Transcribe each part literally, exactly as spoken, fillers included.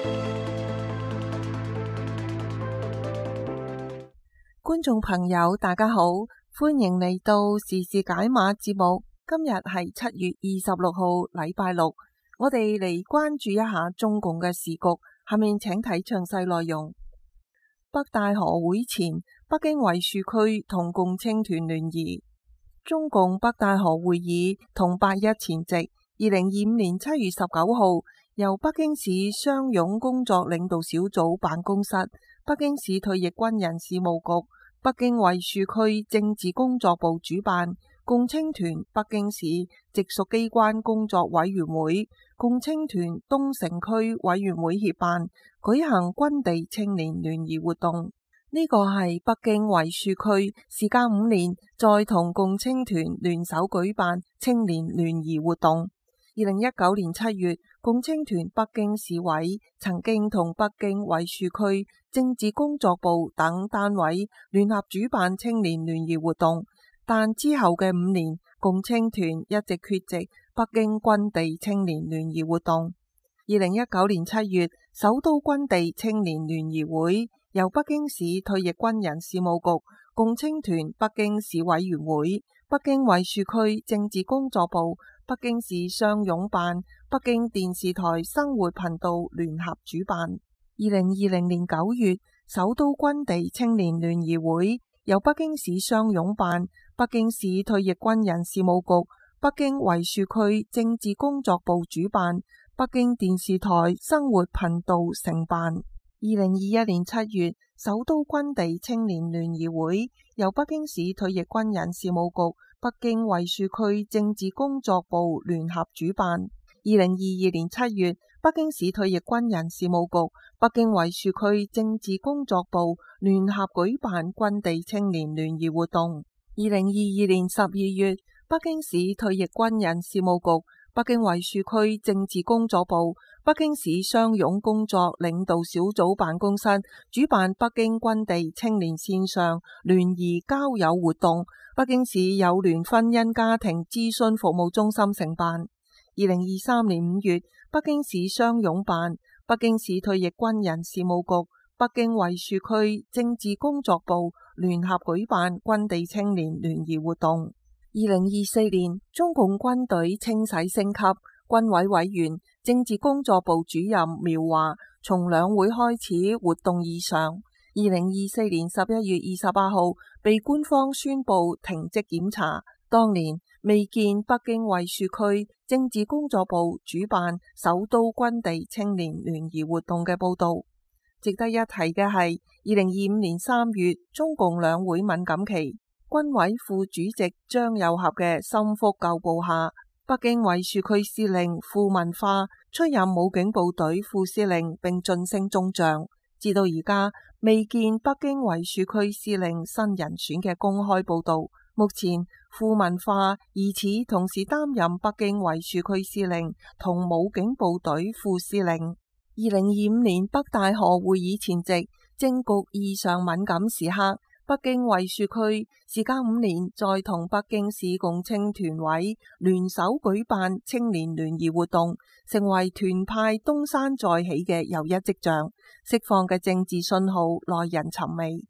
觀眾朋友大家好，歡迎嚟到時事解碼節目。今日係七月二十六號禮拜六，我哋嚟關注一下中共嘅時局。下面請睇詳細內容。北戴河會前，北京維樹區同共青團聯誼。中共北戴河會議同八一前夕，二零二五年七月十九號，由北京市商擁工作領導小組辦公室、北京市退役軍人事務局、北京維樹區政治工作部主辦，共青團北京市直屬機關工作委員會、共青團東城區委員會協辦，舉行軍地青年聯誼活動。呢個係北京維樹區時隔五年再同共青團聯手舉辦青年聯誼活動。二零一九年七月，共青團北京市委曾經同北京維樹區政治工作部等單位聯合主辦青年聯誼活動，但之後嘅五年，共青團一直缺席北京軍地青年聯誼活動。二零一九年七月，首都軍地青年聯誼會由北京市退役軍人事務局、共青團北京市委員會、北京維樹區政治工作部、北京市商擁辦、北京電視台生活頻道聯合主辦。二零二零年九月，首都軍地青年聯誼會由北京市商擁辦、北京市退役軍人事務局、北京維樹區政治工作部主辦，北京電視台生活頻道承辦。二零二一年七月，首都軍地青年聯誼會由北京市退役軍人事務局、北京維樹區政治工作部聯合主辦。二零二二年七月，北京市退役軍人事務局、北京維樹區政治工作部聯合舉辦軍地青年聯誼活動。二零二二年十二月，北京市退役軍人事務局、北京維樹區政治工作部、北京市商擁工作領導小組辦公室主辦北京軍地青年線上聯誼交友活動，北京市友聯婚姻家庭諮詢服務中心承辦。二零二三年五月，北京市商擁辦、北京市退役軍人事務局、北京維樹區政治工作部聯合舉辦軍地青年聯誼活動。二零二四年，中共軍隊清洗升級，軍委委員、政治工作部主任苗華從兩會開始活動異常。二零二四年十一月二十八號被官方宣布停職檢查。當年未見北京維樹區政治工作部主辦首都軍地青年聯誼活動嘅報道。值得一提嘅係，二零二五年三月中共兩會敏感期，軍委副主席張又俠嘅心腹舊部下，北京維樹區司令傅文化出任武警部隊副司令並晉升中將。至到而家未見北京維樹區司令新人選嘅公開報道。目前傅文化疑似同時擔任北京維樹區司令同武警部隊副司令。二零二五年北戴河會議前夕，政局異常敏感時刻，北京維樹區時隔五年再同北京市共青團委聯手舉辦青年聯誼活動，成為團派東山再起嘅又一跡象，釋放嘅政治信號耐人尋味。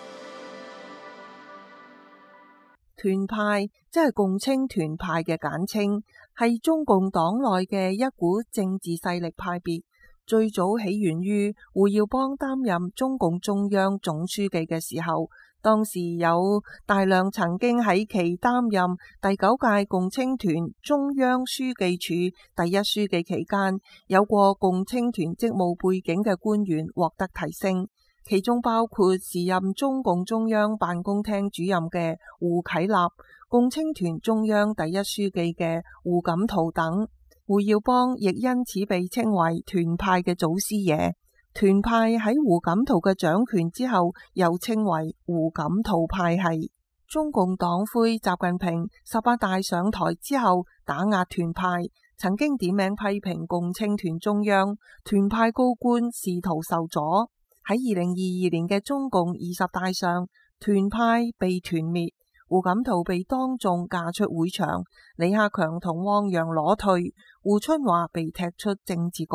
團派即係共青團派嘅簡稱，係中共黨內嘅一股政治勢力派別，最早起源於胡耀邦擔任中共中央總書記嘅時候，當時有大量曾經喺其擔任第九屆共青團中央書記處第一書記期間有過共青團職務背景嘅官員獲得提升。其中包括時任中共中央辦公廳主任嘅胡啟立、共青團中央第一書記嘅胡錦濤等。胡耀邦亦因此被稱為團派嘅祖師爺。團派喺胡錦濤嘅掌權之後，又稱為胡錦濤派系。中共黨魁習近平十八大上台之後，打壓團派，曾經點名批評共青團中央，團派高官仕途受阻。喺二零二二年嘅中共二十大上，團派被團滅，胡錦濤被當眾架出會場，李克強同汪洋裸退，胡春華被踢出政治局。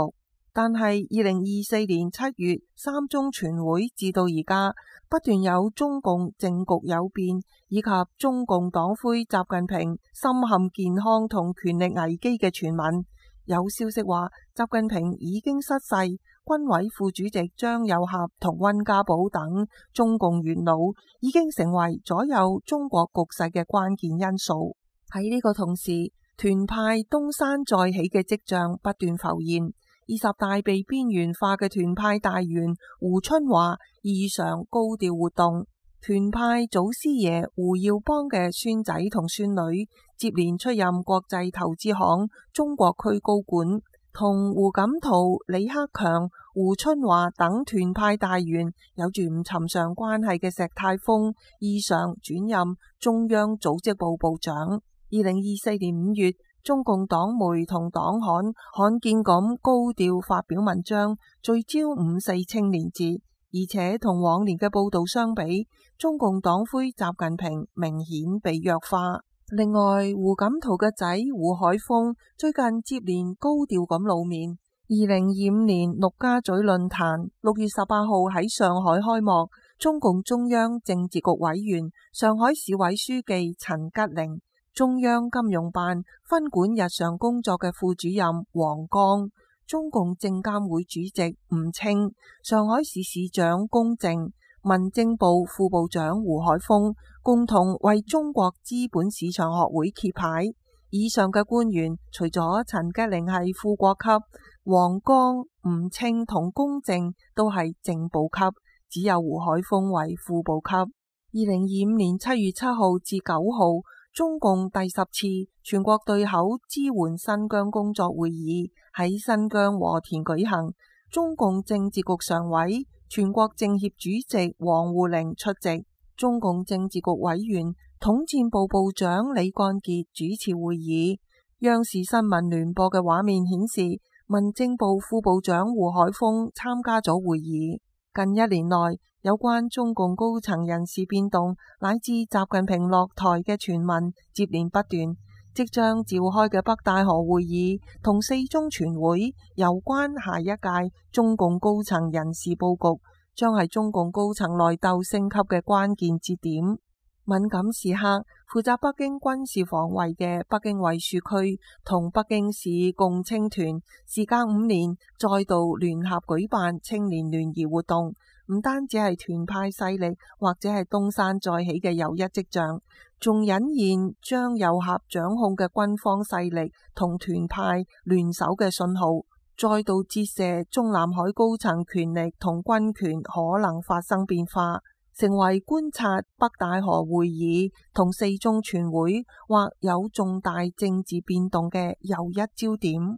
但係二零二四年七月三中全會至到而家，不斷有中共政局有變，以及中共黨魁習近平深陷健康同權力危機嘅傳聞。有消息話，習近平已經失勢，軍委副主席張又俠同溫家寶等中共元老已經成為左右中國局勢嘅關鍵因素。喺呢個同時，團派東山再起嘅跡象不斷浮現。二十大被邊緣化嘅團派大員胡春華異常高調活動，團派祖師爺胡耀邦嘅孫仔同孫女接連出任國際投資行中國區高管，同胡錦濤、李克強、胡春華等團派大員有住唔尋常關係嘅石泰峰異常轉任中央組織部部長。二零二四年五月，中共黨媒同黨刊罕見咁高調發表文章，聚焦五四青年節，而且同往年嘅報道相比，中共黨魁習近平明顯被弱化。另外，胡錦濤嘅仔胡海峰最近接連高調咁露面。二零二五年陸家嘴論壇六月十八號喺上海開幕，中共中央政治局委員、上海市委書記陳吉寧、中央金融辦分管日常工作嘅副主任王剛、中共證監會主席吳清、上海市市長龔正、民政部副部長胡海峰共同為中國資本市場學會揭牌。以上嘅官員除咗陳吉寧係副國級，王剛、吳清同龔正都係正部級，只有胡海峰為副部級。二零二五年七月七號至九號，中共第十次全國對口支援新疆工作會議喺新疆和田舉行，中共政治局常委、全國政協主席王滬寧出席，中共政治局委員、統戰部部長李幹傑主持會議。央視新聞聯播嘅畫面顯示，民政部副部長胡海峰參加咗會議。近一年內，有關中共高層人事變動乃至習近平落台嘅傳聞接連不斷，即將召開嘅北戴河會議同四中全會有關下一屆中共高層人事佈局，將係中共高層內鬥升級嘅關鍵節點。敏感時刻，負責北京軍事防衛嘅北京衛戍區同北京市共青團時隔五年再度聯合舉辦青年聯誼活動，唔單止係團派勢力或者係東山再起嘅又一跡象，仲隱現張又俠掌控嘅軍方勢力同團派聯手嘅信號，再度折射中南海高層權力同軍權可能發生變化，成為觀察北戴河會議同四中全會或有重大政治變動嘅又一焦點。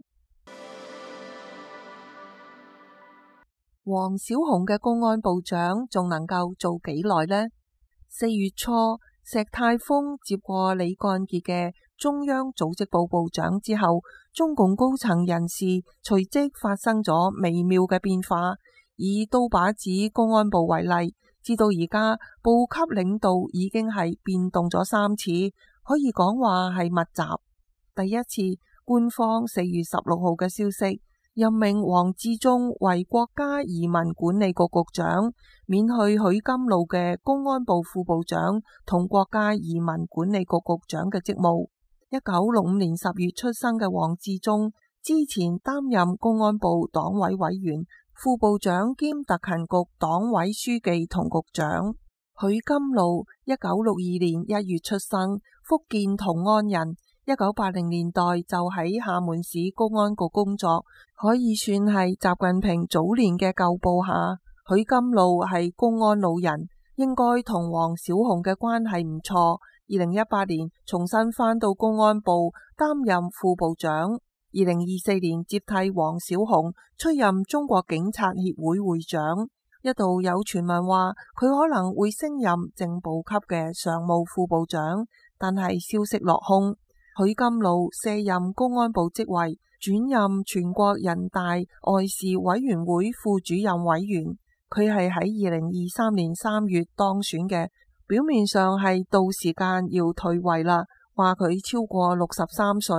王小洪嘅公安部長仲能夠做幾耐呢？四月初，石泰峰接過李幹傑嘅中央組織部部長之後，中共高層人事隨即發生咗微妙嘅變化。以刀把子公安部為例，至到而家部級領導已經係變動咗三次，可以講話係密集。第一次，官方四月十六號嘅消息，任命王志忠為國家移民管理局局長，免去許金路嘅公安部副部長同國家移民管理局局長嘅職務。一九六五年十月出生嘅王志忠，之前擔任公安部黨委委員、副部長兼特勤局黨委書記同局長。許金路一九六二年一月出生，福建同安人。一九八零年代就喺廈門市公安局工作，可以算係習近平早年嘅舊部下。許金路係公安老人，應該同王小洪嘅關係唔錯。二零一八年重新返到公安部擔任副部長，二零二四年接替王小洪出任中國警察協會會長。一度有傳聞話佢可能會升任正部級嘅常務副部長，但係消息落空。許金路卸任公安部職位，轉任全國人大外事委員會副主任委員。佢係喺二零二三年三月當選嘅，表面上係到時間要退位啦，話佢超過六十三歲，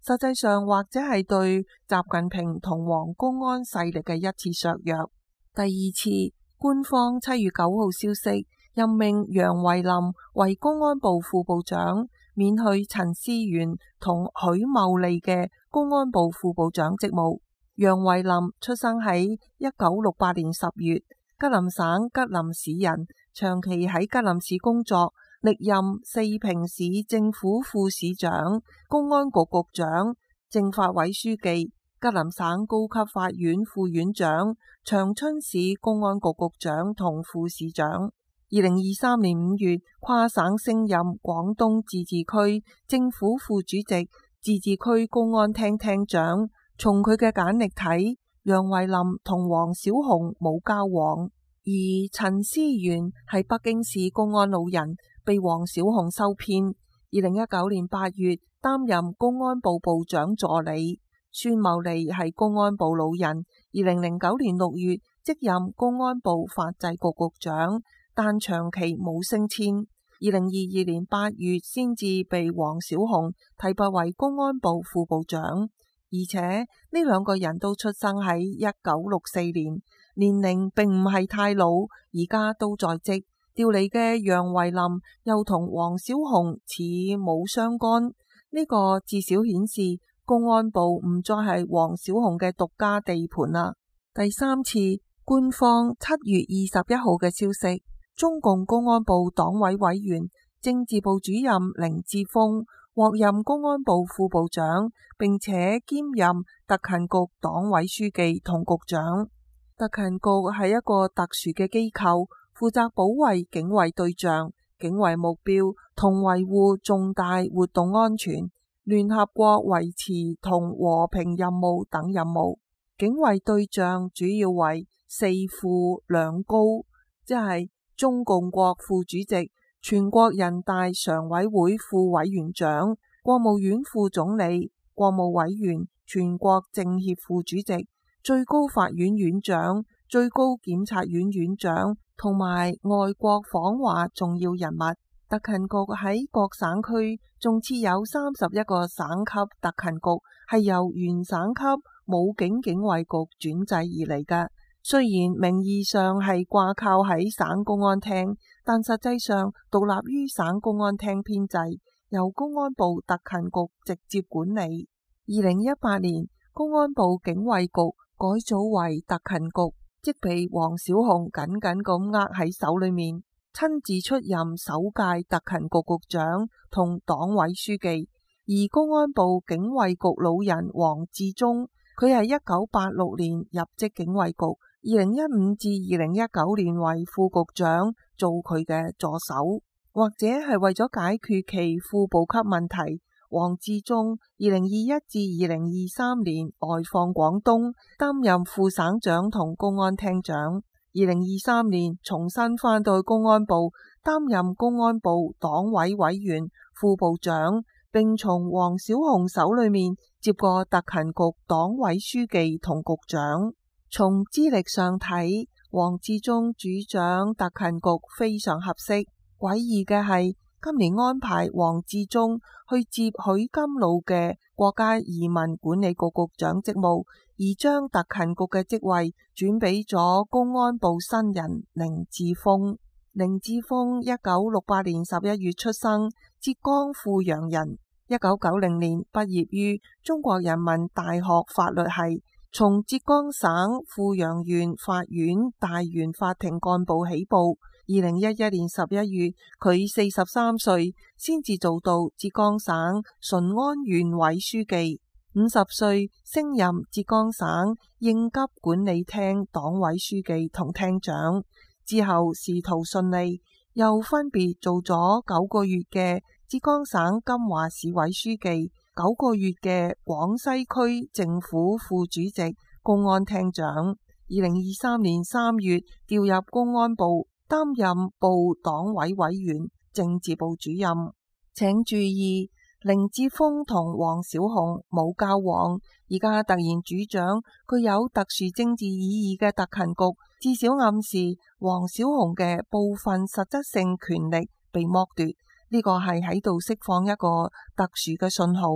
實際上或者係對習近平同黃公安勢力嘅一次削弱。第二次，官方七月九號消息任命楊維林為公安部副部長，免去陳思源同許茂利嘅公安部副部長職務。楊維林出生喺一九六八年十月，吉林省吉林市人，長期喺吉林市工作，歷任四平市政府副市長、公安局局長、政法委書記、吉林省高級法院副院長、長春市公安局局長同副市長。二零二三年五月，跨省升任廣東自治區政府副主席、自治區公安廳廳長。從佢嘅簡歷睇，楊維林同黃小紅冇交往，而陳思源係北京市公安老人，被黃小紅收編。二零一九年八月擔任公安部部長助理。孫茂利係公安部老人，二零零九年六月即任公安部法制局局長，但長期冇升遷。二零二二年八月先至被黃小紅提拔為公安部副部長。而且呢兩個人都出生喺一九六四年，年齡並唔係太老，而家都在職。調嚟嘅楊維林又同黃小紅似冇相干，呢個至少顯示公安部唔再係黃小紅嘅獨家地盤啦。第三次，官方七月二十一號嘅消息，中共公安部黨委委員、政治部主任凌志峰獲任公安部副部長，並且兼任特勤局黨委書記同局長。特勤局係一個特殊嘅機構，負責保衛警衛對象、警衛目標同維護重大活動安全、聯合國維持同和平任務等任務。警衛對象主要為四副兩高，即係中共國副主席、全國人大常委會副委員長、國務院副總理、國務委員、全國政協副主席、最高法院院長、最高檢察院院長同埋外國訪華重要人物。特勤局喺各省區仲設有三十一個省級特勤局，係由原省級武警警衛局轉制而嚟嘅。雖然名義上係掛靠喺省公安廳，但實際上獨立於省公安廳編制，由公安部特勤局直接管理。二零一八年，公安部警衛局改組為特勤局，即被黃小紅緊緊咁握喺手裏面，親自出任首屆特勤局局長同黨委書記。而公安部警衛局老人黃志忠，佢係一九八六年入職警衛局，二零一五至二零一九年為副局長，做佢嘅助手，或者係為咗解決其副部級問題。黃志忠二零二一至二零二三年外訪廣東，擔任副省長同公安廳長。二零二三年重新返到公安部，擔任公安部黨委委員、副部長，並從黃小紅手裏面接過特勤局黨委書記同局長。從資歷上睇，黃志忠主掌特勤局非常合適。詭異嘅係，今年安排黃志忠去接許金露嘅國家移民管理局局長職務，而將特勤局嘅職位轉俾咗公安部新人凌志峰。凌志峰一九六八年十一月出生，浙江富陽人，一九九零年畢業於中國人民大學法律系，從浙江省富陽縣法院大原法庭幹部起步。二零一一年十一月，佢四十三歲，先至做到浙江省淳安縣委書記。五十歲升任浙江省應急管理廳黨委書記同廳長，之後仕途順利，又分別做咗九個月嘅浙江省金華市委書記，九個月嘅廣西區政府副主席、公安廳長。二零二三年三月調入公安部，擔任部黨委委員、政治部主任。請注意，凌志峰同黃小紅冇交往，而家突然主掌具有特殊政治意義嘅特勤局，至少暗示黃小紅嘅部分實質性權力被剝奪。呢個係喺度釋放一個特殊嘅信號。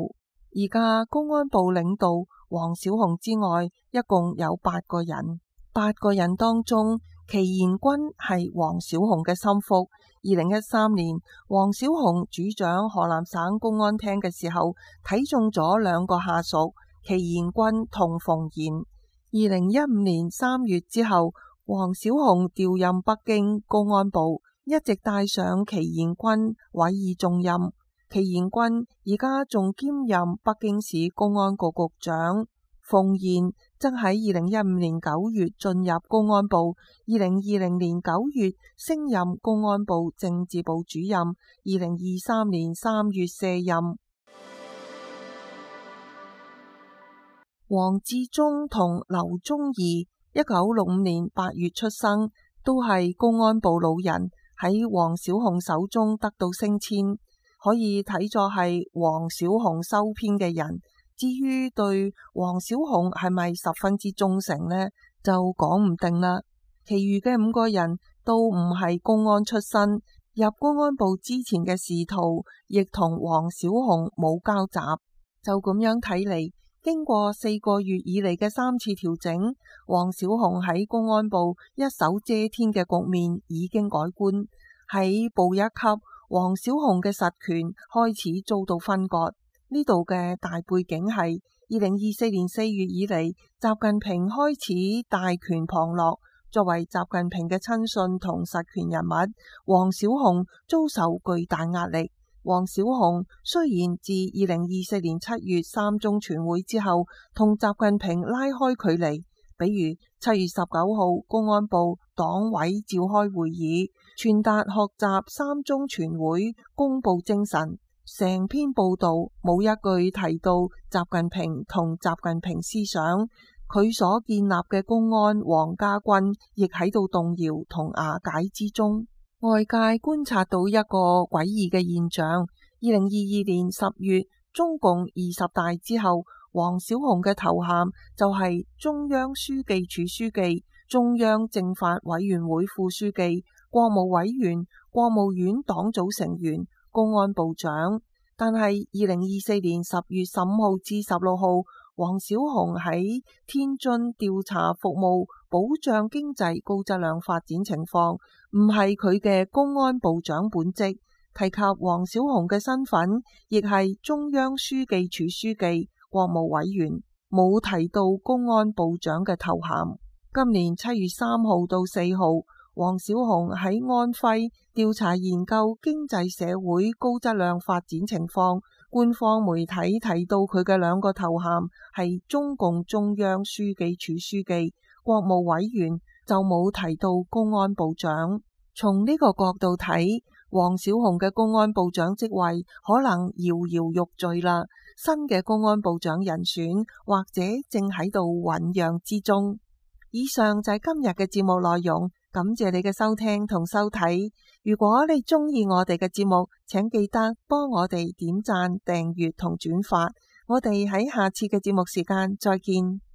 而家公安部領導黃小紅之外，一共有八個人。八個人當中，祁延軍係黃小紅嘅心腹。二零一三年，黃小紅主掌河南省公安廳嘅時候，睇中咗兩個下屬祁延軍同馮賢。二零一五年三月之後，黃小紅調任北京公安部，一直帶上祁延軍委以重任。祁延軍而家仲兼任北京市公安局局長。馮賢則喺二零一五年九月進入公安部，二零二零年九月升任公安部政治部主任，二零二三年三月卸任。黃志忠同劉宗義一九六五年八月出生，都係公安部老人，喺黃小紅手中得到升遷，可以睇作係黃小紅收編嘅人。至於對黃小紅係咪十分之忠誠呢，就講唔定啦。其餘嘅五個人都唔係公安出身，入公安部之前嘅仕途亦同黃小紅冇交集。就咁樣睇嚟，經過四個月以嚟嘅三次調整，黃小紅喺公安部一手遮天嘅局面已經改觀。喺部一級，黃小紅嘅實權開始遭到分割。呢度嘅大背景係二零二四年四月以嚟，習近平開始大權旁落。作為習近平嘅親信同實權人物，黃小紅遭受巨大壓力。黃小紅雖然自二零二四年七月三中全會之後同習近平拉開距離，比如七月十九號公安部黨委召開會議，傳達學習三中全會公布精神。成篇報道冇一句提到習近平同習近平思想，佢所建立嘅公安皇家軍亦喺度動搖同瓦解之中。外界觀察到一個詭異嘅現象：二零二二年十月中共二十大之後，黃小紅嘅頭銜就係中央書記處書記、中央政法委員會副書記、國務委員、國務院黨組成員、公安部長。但係二零二四年十月十五號至十六號，黃小紅喺天津調查服務保障經濟高質量發展情況，唔係佢嘅公安部長本職。提及黃小紅嘅身份，亦係中央書記處書記、國務委員，冇提到公安部長嘅頭銜。今年七月三號到四號，黃小紅喺安徽調查研究經濟社會高質量發展情況，官方媒體提到佢嘅兩個頭銜係中共中央書記處書記、國務委員，就冇提到公安部長。從呢個角度睇，黃小紅嘅公安部長職位可能搖搖欲墜啦，新嘅公安部長人選或者正喺度醞釀之中。以上就係今日嘅節目內容。感謝你嘅收聽同收睇。如果你鍾意我哋嘅節目，請記得幫我哋點讚、訂閱同轉發。我哋喺下次嘅節目時間再見。